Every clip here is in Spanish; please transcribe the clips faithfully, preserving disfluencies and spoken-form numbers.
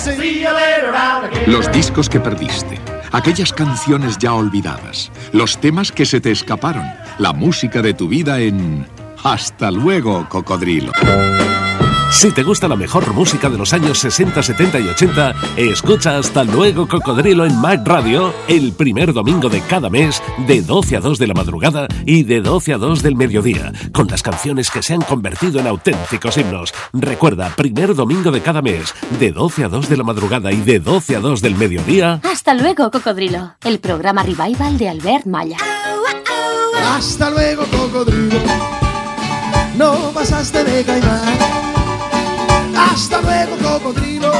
Los discos que perdiste, aquellas canciones ya olvidadas, los temas que se te escaparon, la música de tu vida en Hasta luego, Cocodrilo. Si te gusta la mejor música de los años sesenta, setenta y ochenta, escucha Hasta luego, Cocodrilo en Mac Radio el primer domingo de cada mes de doce a dos de la madrugada y de doce a dos del mediodía, con las canciones que se han convertido en auténticos himnos. Recuerda, primer domingo de cada mes de doce a dos de la madrugada y de doce a dos del mediodía. Hasta luego, Cocodrilo, el programa Revival de Albert Malla. Hasta luego, Cocodrilo, no pasaste de caimán. Hasta luego, Cocodrilo.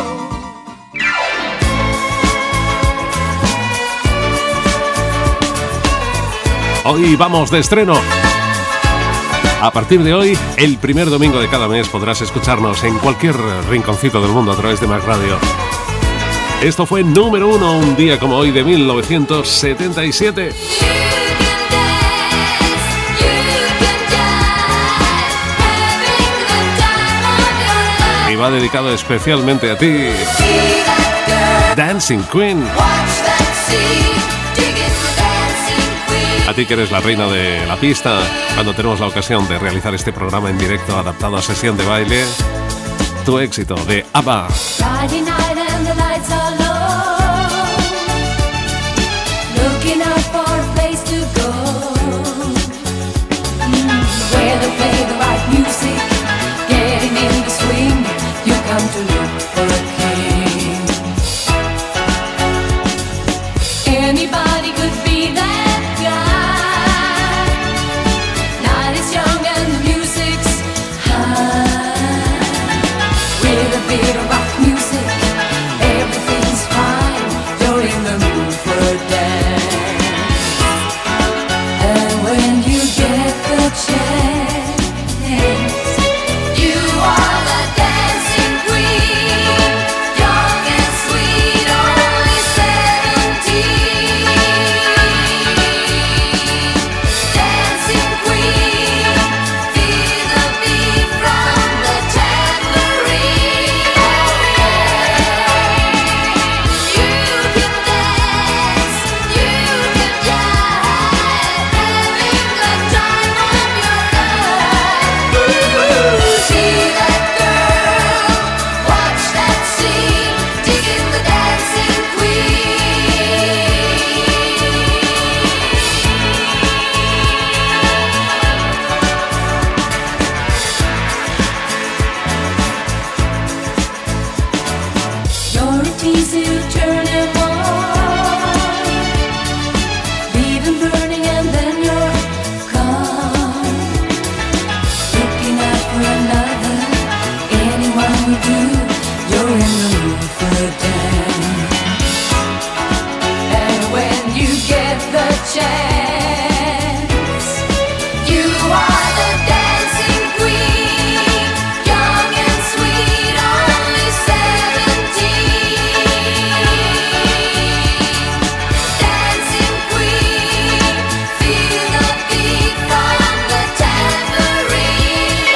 Hoy vamos de estreno. A partir de hoy, el primer domingo de cada mes podrás escucharnos en cualquier rinconcito del mundo a través de Mac Radio. Esto fue número uno un día como hoy de mil novecientos setenta y siete. Y va dedicado especialmente a ti, Dancing Queen. A ti que eres la reina de la pista, cuando tenemos la ocasión de realizar este programa en directo adaptado a sesión de baile, tu éxito de ABBA. To look for a king. Anybody could be that guy. Night is young and the music's high. With a bit of rock music, everything's fine. You're in the mood for a dance. And when you get the chance, you are the dancing queen, young and sweet, only seventeen. Dancing queen, feel the beat from the tambourine. You can dance, you can jive, having the time of your life. Ooh, see that girl, watch that scene, digging the dancing queen. You're a teaser, you turn him on, leave him burning and then you're gone. Looking out for another, anyone will do. You're in the mood for a dance. And when you get the chance, you are the dancing queen, young and sweet, only seventeen. Dancing queen, feel the beat from the tambourine.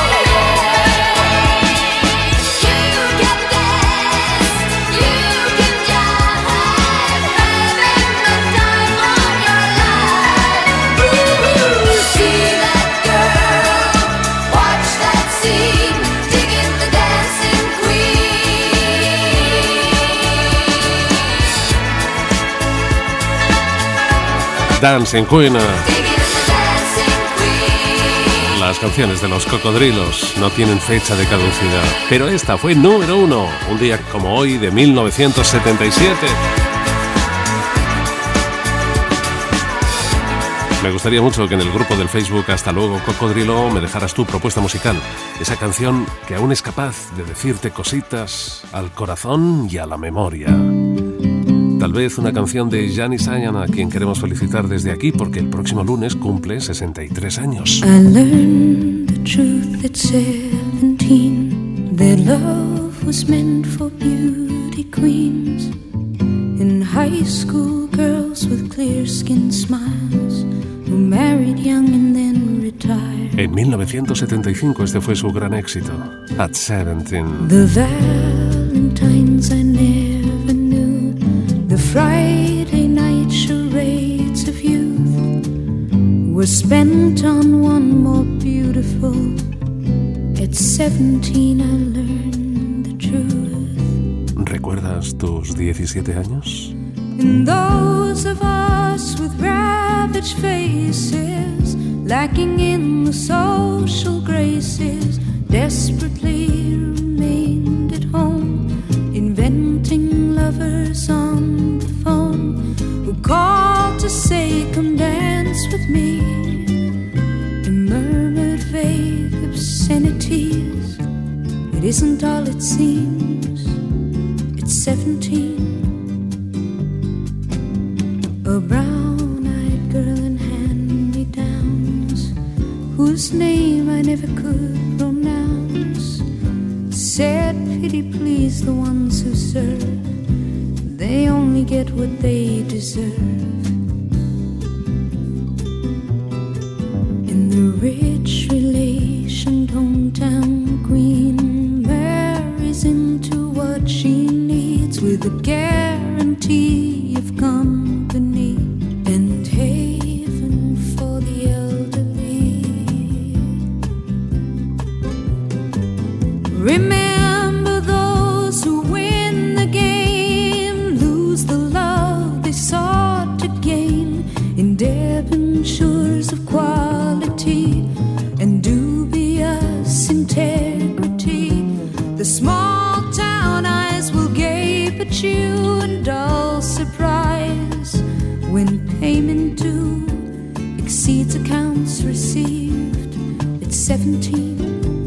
You can dance, you can jive, having the time of your life. Ooh, see that girl, watch that scene, digging the dancing queen. Dancing Queen. Digging the dancing queen. Las canciones de los Cocodrilos no tienen fecha de caducidad, pero esta fue número uno un día como hoy de mil novecientos setenta y siete. Me gustaría mucho que en el grupo del Facebook Hasta luego, Cocodrilo, me dejaras tu propuesta musical, esa canción que aún es capaz de decirte cositas al corazón y a la memoria. Tal vez una canción de Gianni Sayan, a quien queremos felicitar desde aquí porque el próximo lunes cumple sesenta y tres años. I learned the truth at seventeen, that love was meant for beauty queens. In high school, girls with clear-skinned smiles who married young and then retired. En mil novecientos setenta y cinco este fue su gran éxito, At Seventeen. The Valentines I was spent on one more beautiful. At seventeen I learned the truth. ¿Recuerdas tus diecisiete años? And those of us with ravaged faces, lacking in the social graces, desperately remained at home, inventing lovers on the phone who called to say, come dance with me, and murmured vague obscenities. It isn't all it seems, it's seventeen. A brown-eyed girl in hand-me-downs, whose name I never could pronounce, said, pity please the ones who serve, they only get what they deserve. And the rich relationed hometown queen marries into what she needs with a guarantee of company and haven for the elderly. Remember those who win the game lose the love they sought to gain in debentures of quality and dubious integrity. The small town eyes will gape at you in dull surprise when payment due exceeds accounts received. It's seventeen.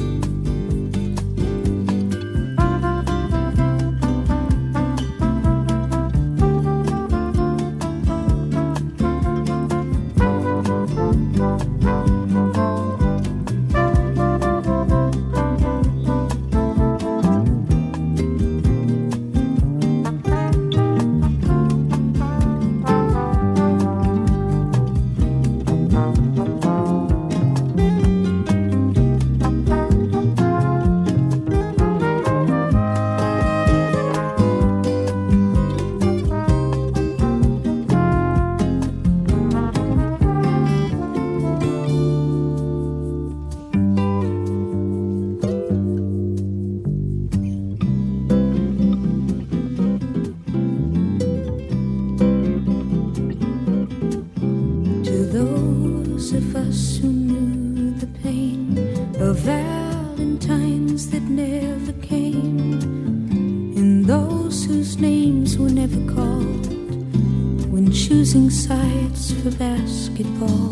Sides for basketball.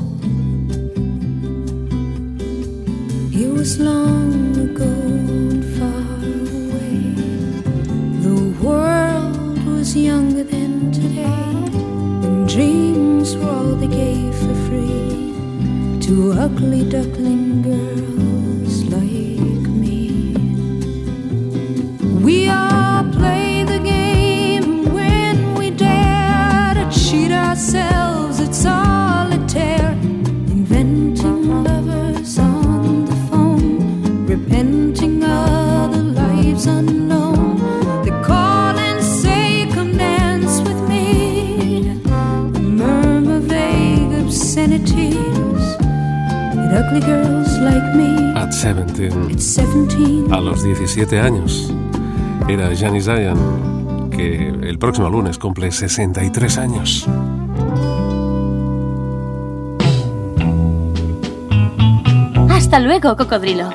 It was long ago and far away. The world was younger than today, and dreams were all they gave for free to ugly duckling girls like me. We all play the game when we dare to cheat ourselves at solitaire, inventing lovers on the phone, repenting other lives unknown. They call and say, come dance with me, murmur vague obscenities at ugly girls like me. At seventeen. At seventeen. A los diecisiete años. Era Janis Ian, que el próximo lunes cumple sesenta y tres años. Hasta luego, cocodrilo.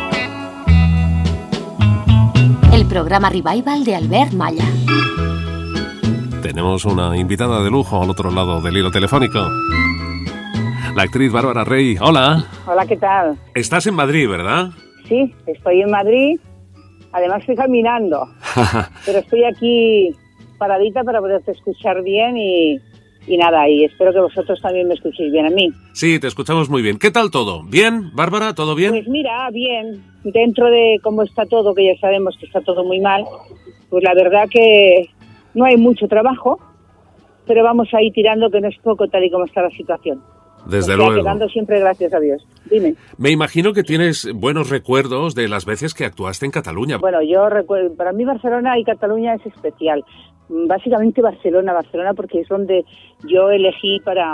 El programa Revival de Albert Malla. Tenemos una invitada de lujo al otro lado del hilo telefónico. La actriz Bárbara Rey. Hola. Hola, ¿qué tal? Estás en Madrid, ¿verdad? Sí, estoy en Madrid. Además estoy caminando. Pero estoy aquí paradita para poderte escuchar bien y, y nada, y espero que vosotros también me escuchéis bien a mí. Sí, te escuchamos muy bien. ¿Qué tal todo? ¿Bien, Bárbara? ¿Todo bien? Pues mira, bien. Dentro de cómo está todo, que ya sabemos que está todo muy mal, pues la verdad que no hay mucho trabajo, pero vamos ahí tirando, que no es poco tal y como está la situación. Desde o sea, luego. Quedando siempre gracias a Dios. Dime. Me imagino que tienes buenos recuerdos de las veces que actuaste en Cataluña. Bueno, yo recuerdo, para mí Barcelona y Cataluña es especial. Básicamente Barcelona, Barcelona porque es donde yo elegí para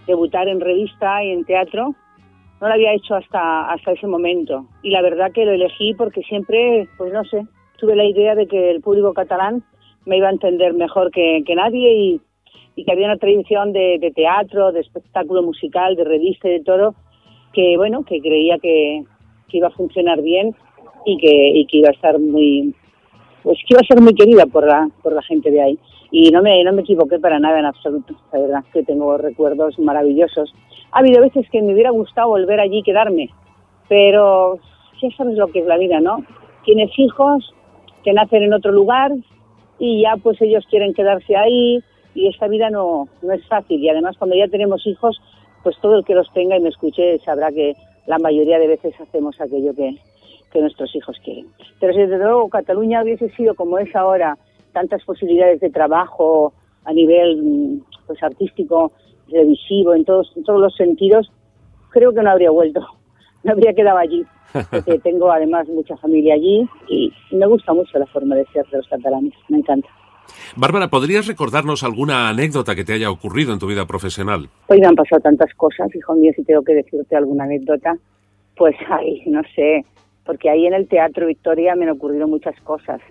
debutar en revista y en teatro. No lo había hecho hasta hasta ese momento. Y la verdad que lo elegí porque siempre, pues no sé, tuve la idea de que el público catalán me iba a entender mejor que, que nadie y, y que había una tradición de, de teatro, de espectáculo musical, de revista y de todo, que bueno, que creía que, que iba a funcionar bien y que, y que iba a estar muy, pues que iba a ser muy querida por la, por la gente de ahí. Y no me, no me equivoqué para nada en absoluto, la verdad, que tengo recuerdos maravillosos. Ha habido veces que me hubiera gustado volver allí y quedarme, pero ya sabes lo que es la vida, ¿no? Tienes hijos que nacen en otro lugar y ya pues ellos quieren quedarse ahí y esta vida no, no es fácil. Y además cuando ya tenemos hijos, pues todo el que los tenga y me escuche sabrá que la mayoría de veces hacemos aquello que, que nuestros hijos quieren. Pero si desde luego Cataluña hubiese sido como es ahora, tantas posibilidades de trabajo a nivel pues artístico, televisivo, en todos, en todos los sentidos, creo que no habría vuelto, no habría quedado allí, porque tengo además mucha familia allí y me gusta mucho la forma de ser de los catalanes, me encanta. Bárbara, ¿podrías recordarnos alguna anécdota que te haya ocurrido en tu vida profesional? Hoy me han pasado tantas cosas, hijo mío, si tengo que decirte alguna anécdota, pues ahí, no sé, porque ahí en el Teatro Victoria me han ocurrido muchas cosas.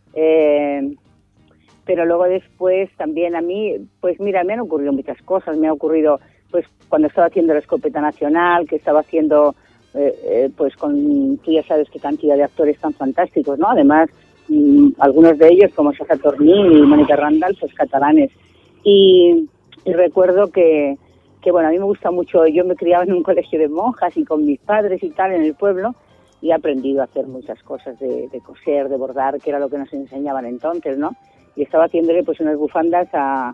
Eh, pero luego después también a mí, pues mira, me han ocurrido muchas cosas, me ha ocurrido pues cuando estaba haciendo la Escopeta Nacional, que estaba haciendo eh, eh, pues con, tú ya sabes qué cantidad de actores tan fantásticos, ¿no? Además, mmm, algunos de ellos como Sacha Tornín y Mónica Randall, pues catalanes. Y, y recuerdo que, que bueno, a mí me gusta mucho, yo me criaba en un colegio de monjas y con mis padres y tal en el pueblo, y he aprendido a hacer muchas cosas de, de coser, de bordar, que era lo que nos enseñaban entonces, ¿no? Y estaba haciéndole pues unas bufandas a,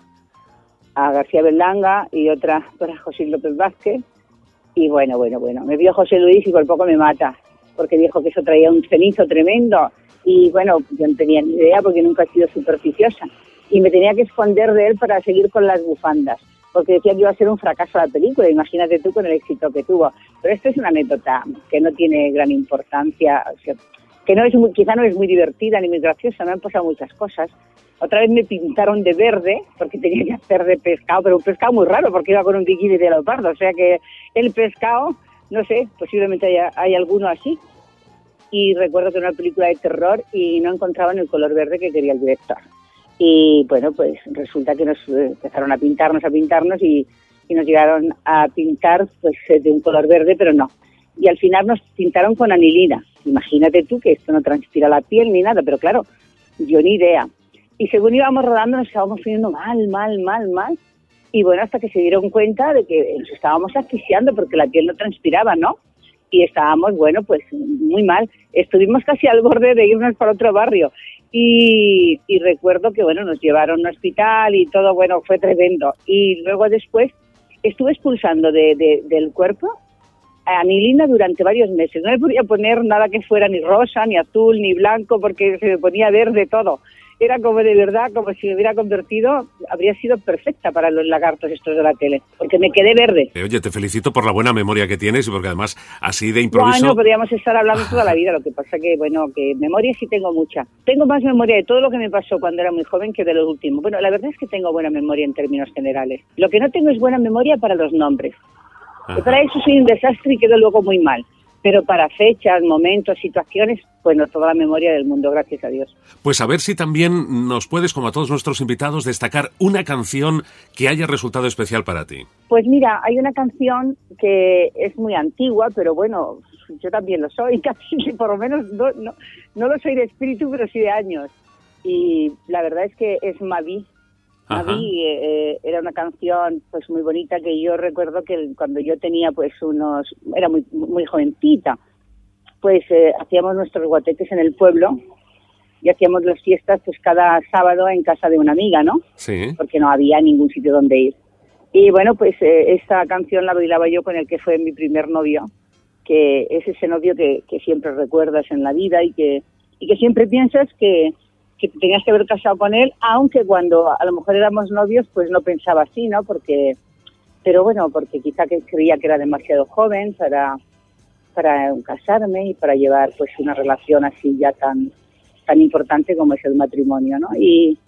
a García Berlanga y otra para José López Vázquez. Y bueno, bueno, bueno, me vio José Luis y por poco me mata, porque dijo que eso traía un cenizo tremendo. Y bueno, yo no tenía ni idea porque nunca he sido supersticiosa. Y me tenía que esconder de él para seguir con las bufandas, porque decía que iba a ser un fracaso la película, imagínate tú con el éxito que tuvo. Pero esto es una anécdota que no tiene gran importancia, o sea, que no es muy, quizá no es muy divertida ni muy graciosa, me han pasado muchas cosas. Otra vez me pintaron de verde, porque tenía que hacer de pescado, pero un pescado muy raro, porque iba con un bikini de leopardo, o sea que el pescado, no sé, posiblemente haya, hay alguno así. Y recuerdo que era una película de terror y no encontraban el color verde que quería el director. Y bueno, pues resulta que nos empezaron a pintarnos, a pintarnos y, y nos llegaron a pintar pues de un color verde, pero no. Y al final nos pintaron con anilina. Imagínate tú que esto no transpira la piel ni nada, pero claro, yo ni idea. Y según íbamos rodando nos estábamos poniendo mal, mal, mal, mal. Y bueno, hasta que se dieron cuenta de que nos estábamos asfixiando porque la piel no transpiraba, ¿no? Y estábamos, bueno, pues muy mal. Estuvimos casi al borde de irnos para otro barrio. Y, y recuerdo que, bueno, nos llevaron a un hospital y todo, bueno, fue tremendo. Y luego después estuve expulsando de, de, del cuerpo anilina durante varios meses. No me podía poner nada que fuera ni rosa, ni azul, ni blanco, porque se me ponía verde todo. Era como de verdad, como si me hubiera convertido, habría sido perfecta para los lagartos estos de la tele, porque me quedé verde. Oye, te felicito por la buena memoria que tienes y porque además así de improviso... Bueno, podríamos estar hablando toda la vida, lo que pasa que, bueno, que memoria sí tengo mucha. Tengo más memoria de todo lo que me pasó cuando era muy joven que de lo último. Bueno, la verdad es que tengo buena memoria en términos generales. Lo que no tengo es buena memoria para los nombres. Para eso soy un desastre y quedo luego muy mal. Pero para fechas, momentos, situaciones, bueno, toda la memoria del mundo, gracias a Dios. Pues a ver si también nos puedes, como a todos nuestros invitados, destacar una canción que haya resultado especial para ti. Pues mira, hay una canción que es muy antigua, pero bueno, yo también lo soy, casi que por lo menos no, no, no lo soy de espíritu, pero sí de años. Y la verdad es que es Mavi. Mavi eh, era una canción pues muy bonita que yo recuerdo que cuando yo tenía pues unos, era muy muy jovencita, pues eh, hacíamos nuestros guateques en el pueblo y hacíamos las fiestas pues cada sábado en casa de una amiga, ¿no? Sí. Porque no había ningún sitio donde ir. Y bueno, pues eh, esta canción la bailaba yo con el que fue mi primer novio, que es ese novio que, que siempre recuerdas en la vida y que, y que siempre piensas que que tenías que haber casado con él, aunque cuando a lo mejor éramos novios, pues no pensaba así, ¿no? Porque, pero bueno, porque quizá que creía que era demasiado joven para, para casarme y para llevar pues una relación así ya tan, tan importante como es el matrimonio, ¿no? Y,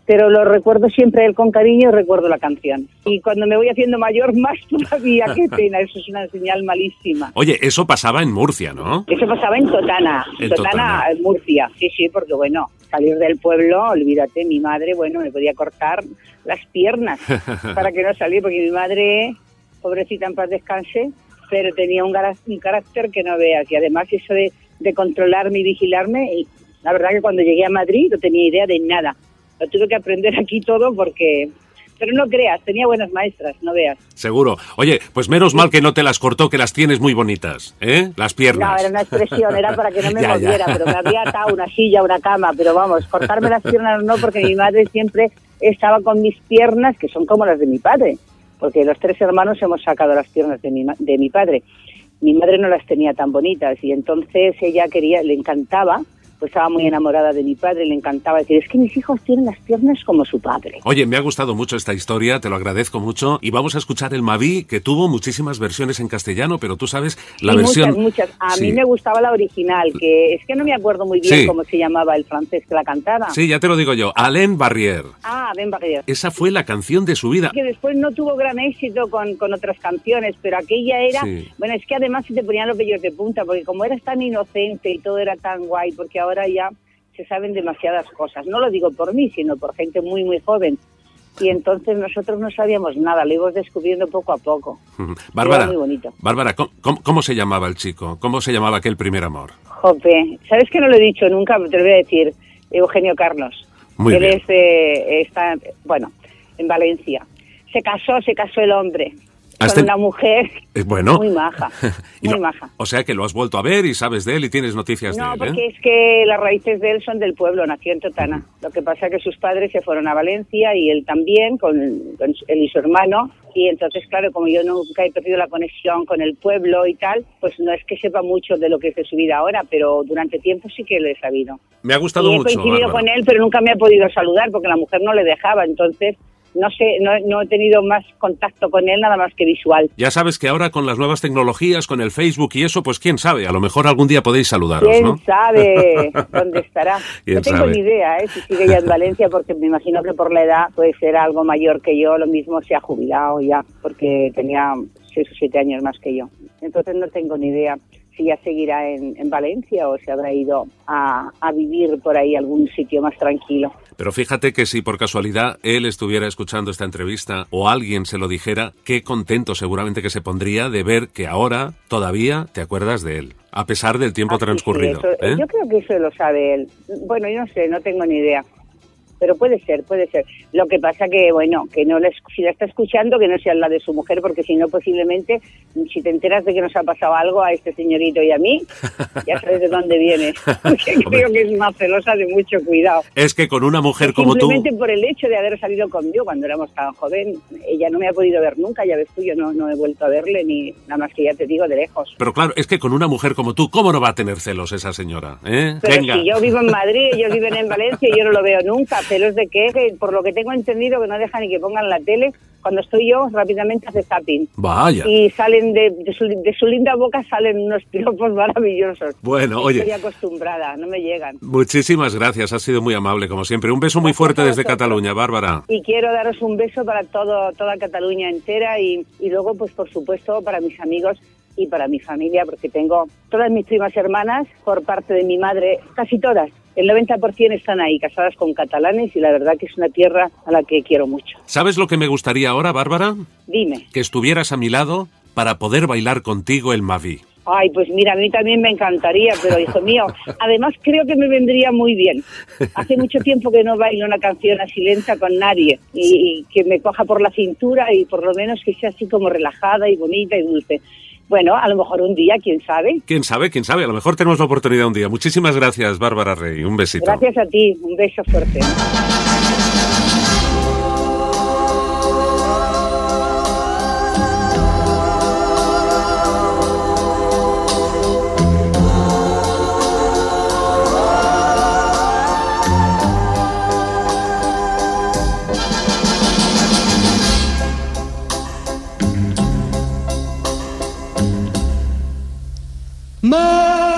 pero lo recuerdo siempre él con cariño y recuerdo la canción. Y cuando me voy haciendo mayor, más todavía, qué pena, eso es una señal malísima. Oye, eso pasaba en Murcia, ¿no? Eso pasaba en Totana, En Totana, Totana. en Murcia, sí, sí, porque bueno, salir del pueblo, olvídate, mi madre, bueno, me podía cortar las piernas para que no saliera, porque mi madre, pobrecita, en paz descanse, pero tenía un, gara- un carácter que no veas, y además eso de, de controlarme y vigilarme, y la verdad que cuando llegué a Madrid no tenía idea de nada, lo tuve que aprender aquí todo porque... Pero no creas, tenía buenas maestras, no veas. Seguro. Oye, pues menos mal que no te las cortó, que las tienes muy bonitas, ¿eh? Las piernas. No, era una expresión, era para que no me Ya, ya. moviera, pero me había atado una silla, una cama, pero vamos, cortarme las piernas no, porque mi madre siempre estaba con mis piernas, que son como las de mi padre, porque los tres hermanos hemos sacado las piernas de mi, ma- de mi padre. Mi madre no las tenía tan bonitas, y entonces ella quería, le encantaba, pues estaba muy enamorada de mi padre, le encantaba decir, es que mis hijos tienen las piernas como su padre. Oye, me ha gustado mucho esta historia, te lo agradezco mucho, y vamos a escuchar el Maví, que tuvo muchísimas versiones en castellano, pero tú sabes, la Sí, versión... muchas, muchas. A Sí. mí me gustaba la original, que es que no me acuerdo muy bien Sí. cómo se llamaba el francés que la cantaba. Sí, ya te lo digo yo, Alain Barrière. Ah, Ben Barrière. Esa fue la canción de su vida. Que después no tuvo gran éxito con, con otras canciones, pero aquella era... Sí. Bueno, es que además se te ponían los vellos de punta, porque como eras tan inocente y todo era tan guay, porque ahora ya se saben demasiadas cosas. No lo digo por mí, sino por gente muy, muy joven. Y entonces nosotros no sabíamos nada, lo íbamos descubriendo poco a poco. Bárbara, Era muy bonito. Bárbara, ¿cómo, cómo, cómo se llamaba el chico? ¿Cómo se llamaba aquel primer amor? Jope, ¿sabes que no lo he dicho nunca? Te lo voy a decir. Eugenio Carlos. Muy Él bien. es, eh, está, bueno, en Valencia. Se casó, se casó el hombre ¿Has con ten- una mujer Eh, bueno. muy maja, Y muy lo- maja. O sea que lo has vuelto a ver y sabes de él y tienes noticias No, de él, porque ¿eh? es que las raíces de él son del pueblo, nació en Totana. Lo que pasa es que sus padres se fueron a Valencia y él también, con, con su- él y su hermano. Y entonces, claro, como yo nunca he perdido la conexión con el pueblo y tal, pues no es que sepa mucho de lo que es de su vida ahora, pero durante tiempo sí que lo he sabido. Me ha gustado y he mucho, coincidido Bárbara. con él, pero nunca me ha podido saludar porque la mujer no le dejaba. Entonces, no sé, no, no he tenido más contacto con él, nada más que visual. Ya sabes que ahora con las nuevas tecnologías, con el Facebook y eso, pues quién sabe, a lo mejor algún día podéis saludaros, ¿Quién ¿no? sabe dónde estará? ¿Quién No tengo sabe? ni idea, ¿eh? Si sigue ya en Valencia, porque me imagino que por la edad puede ser algo mayor que yo, lo mismo se ha jubilado ya, porque tenía seis o siete años más que yo. Entonces no tengo ni idea si ya seguirá en, en Valencia o se habrá ido a, a vivir por ahí algún sitio más tranquilo. Pero fíjate que si por casualidad él estuviera escuchando esta entrevista o alguien se lo dijera, qué contento seguramente que se pondría de ver que ahora todavía te acuerdas de él, a pesar del tiempo Ah, sí, transcurrido. sí, eso- ¿eh? Yo creo que eso lo sabe él. Bueno, yo no sé, no tengo ni idea. Pero puede ser, puede ser. Lo que pasa que, bueno, que no la, esc- si la está escuchando, que no sea la de su mujer, porque si no, posiblemente, si te enteras de que nos ha pasado algo a este señorito y a mí, ya sabes de dónde viene. Porque creo que es más celosa, de mucho cuidado. Es que con una mujer como tú... Simplemente por el hecho de haber salido conmigo cuando éramos tan joven, ella no me ha podido ver nunca, ya ves tú, yo no, no he vuelto a verle, ni nada más que ya te digo, de lejos. Pero claro, es que con una mujer como tú, ¿cómo no va a tener celos esa señora? ¿eh? Pero Venga. si yo vivo en Madrid, ellos viven en Valencia y yo no lo veo nunca, pero es de que, que, por lo que tengo entendido, que no dejan ni que pongan la tele, cuando estoy yo rápidamente hace zapping. Vaya. Y salen de, de, su, de su linda boca salen unos piropos maravillosos. Bueno, oye. Estoy acostumbrada, no me llegan. Muchísimas gracias, has sido muy amable como siempre. Un beso muy Gracias fuerte a desde vosotros. Cataluña, Bárbara. Y quiero daros un beso para todo toda Cataluña entera y, y luego, pues por supuesto, para mis amigos y para mi familia, porque tengo todas mis primas hermanas por parte de mi madre, casi todas. El noventa por ciento están ahí, casadas con catalanes, y la verdad que es una tierra a la que quiero mucho. ¿Sabes lo que me gustaría ahora, Bárbara? Dime. Que estuvieras a mi lado para poder bailar contigo el Maví. Ay, pues mira, a mí también me encantaría, pero hijo mío, además creo que me vendría muy bien. Hace mucho tiempo que no bailo una canción así lenta con nadie y, y que me coja por la cintura y por lo menos que sea así como relajada y bonita y dulce. Bueno, a lo mejor un día, quién sabe. ¿Quién sabe? ¿Quién sabe? A lo mejor tenemos la oportunidad un día. Muchísimas gracias, Bárbara Rey. Un besito. Gracias a ti, un beso fuerte.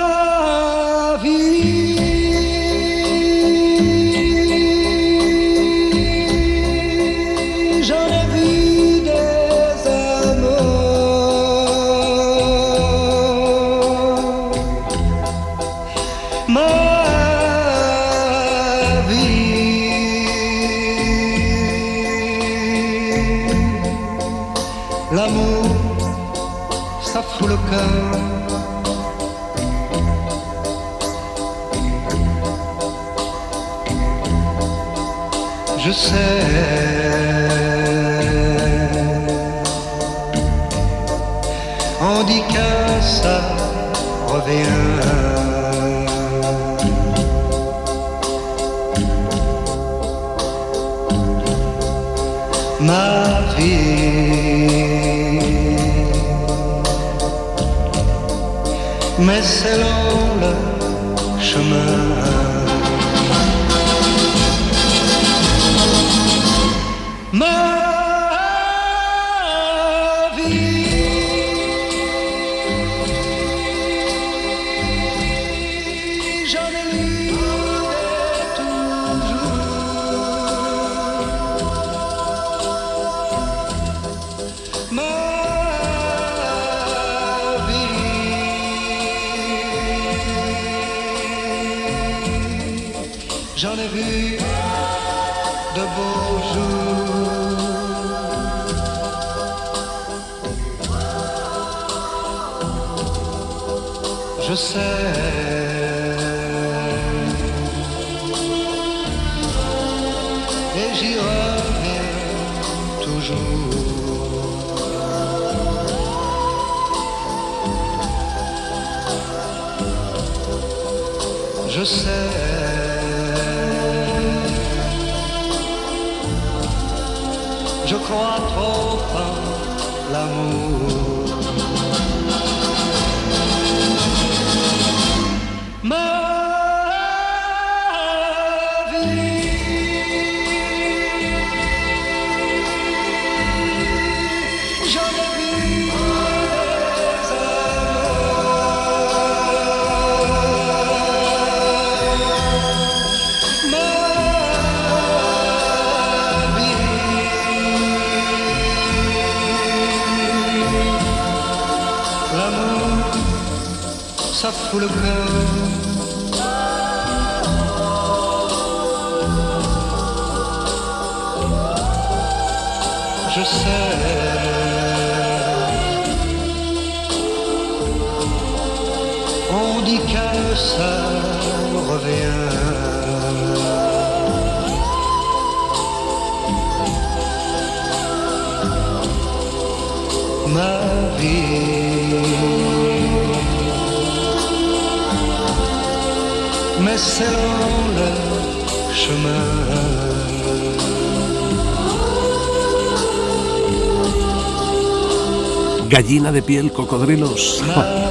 Ma vie cœur. Je sais, on dit que ça revient. Ma vie, mais c'est long le chemin. Ma j'en ai vu de beaux jours. Je sais, et j'y reviens toujours. Je sais, je crois trop en l'amour. Ma vie, j'en ai vu des amours. Ma ça fout le cœur. Je sais, on dit que ça revient. Ma vie, mais c'est long le chemin. Gallina de piel, cocodrilos.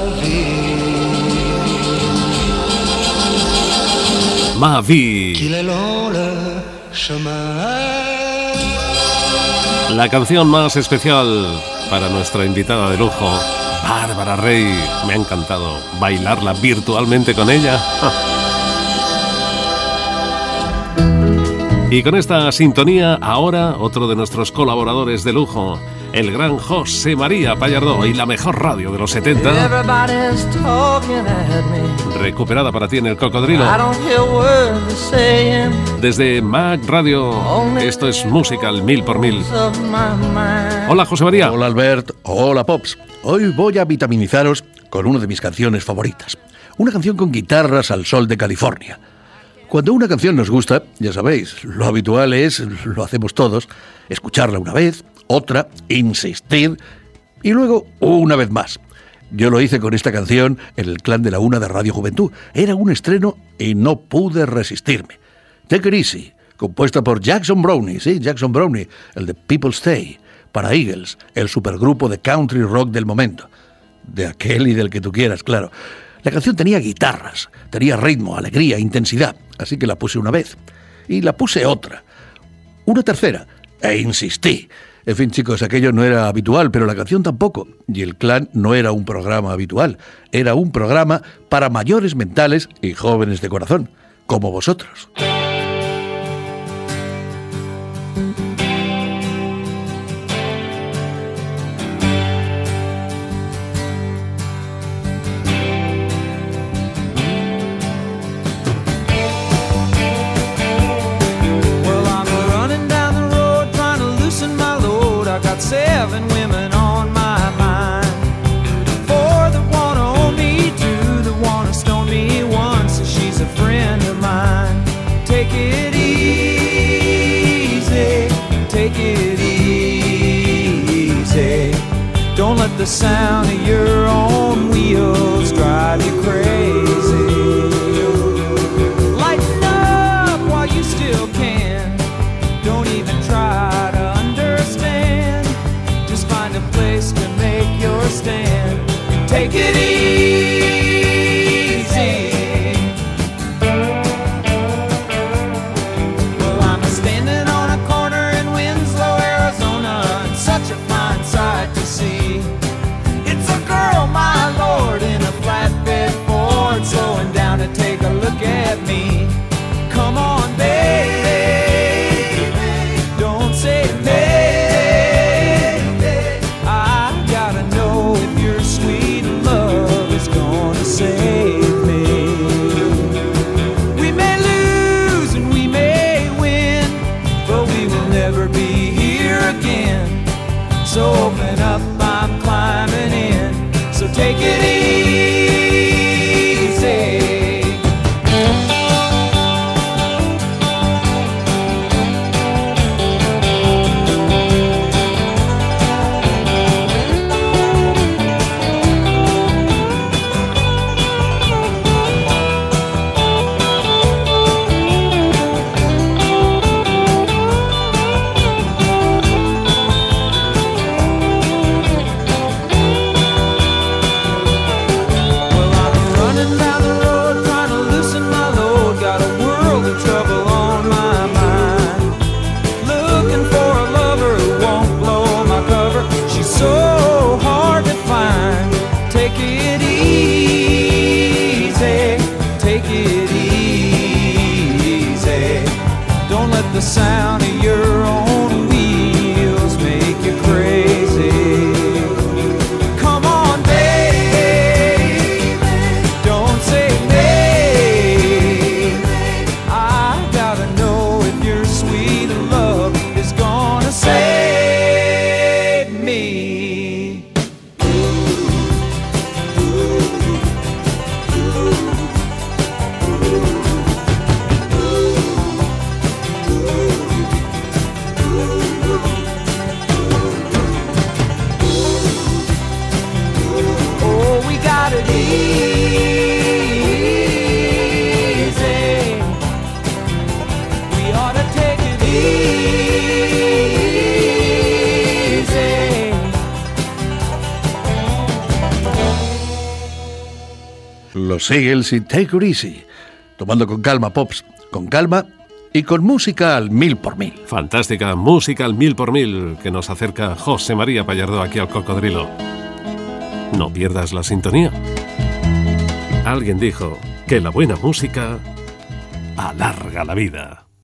Ma vie. Qu'il est long le chemin. La canción más especial para nuestra invitada de lujo, Bárbara Rey. Me ha encantado bailarla virtualmente con ella. Y con esta sintonía, ahora otro de nuestros colaboradores de lujo, el gran José María Pallardó y la mejor radio de los setenta, recuperada para ti en el Cocodrilo. Desde Mac Radio, esto es música al mil por mil. Hola, José María. Hola, Albert. Hola, Pops. Hoy voy a vitaminizaros con una de mis canciones favoritas. Una canción con guitarras al sol de California. Cuando una canción nos gusta, ya sabéis, lo habitual es, lo hacemos todos, escucharla una vez, otra, insistir y luego una vez más. Yo lo hice con esta canción en el Clan de la Una de Radio Juventud. Era un estreno y no pude resistirme. Take It Easy, compuesta por Jackson Brownie, sí, Jackson Brownie, el de People Stay, para Eagles, el supergrupo de country rock del momento. De aquel y del que tú quieras, claro. La canción tenía guitarras, tenía ritmo, alegría, intensidad, así que la puse una vez. Y la puse otra, una tercera, e insistí. En fin, chicos, aquello no era habitual, pero la canción tampoco. Y el Clan no era un programa habitual, era un programa para mayores mentales y jóvenes de corazón, como vosotros. Seven women on my mind. For the it easy, take it easy. Don't let the sound of your own wheels drive you crazy. Lighten up while you still can. Don't even try to understand. Just find a place to make your stand. Take it easy. Well, I'm standing on a corner in Winslow, Arizona, and such a fine sight to see. It's a girl, my lord, in a flatbed Ford, slowing down to take a look at me. Come on, baby, don't say baby. I gotta know if your sweet love is gonna save me. We may lose and we may win, but we will never be here again. So open up, I'm climbing in. So take it easy. Well, I'm running down the road trying to loosen my load. Got a world of trouble on my mind. Looking for a lover who won't blow my cover. She's so hard to find. Take it easy, take it easy. Don't let the sound of your own wheels make you crazy. Come on, baby, don't say maybe. I gotta know if your sweet love is gonna save me. Oh, we got it easy. We ought to take it easy. Los Eagles y Take It Easy. Tomando con calma, Pops. Con calma y con música al mil por mil. Fantástica música al mil por mil que nos acerca José María Pallardó aquí al Cocodrilo. No pierdas la sintonía. Alguien dijo que la buena música alarga la vida.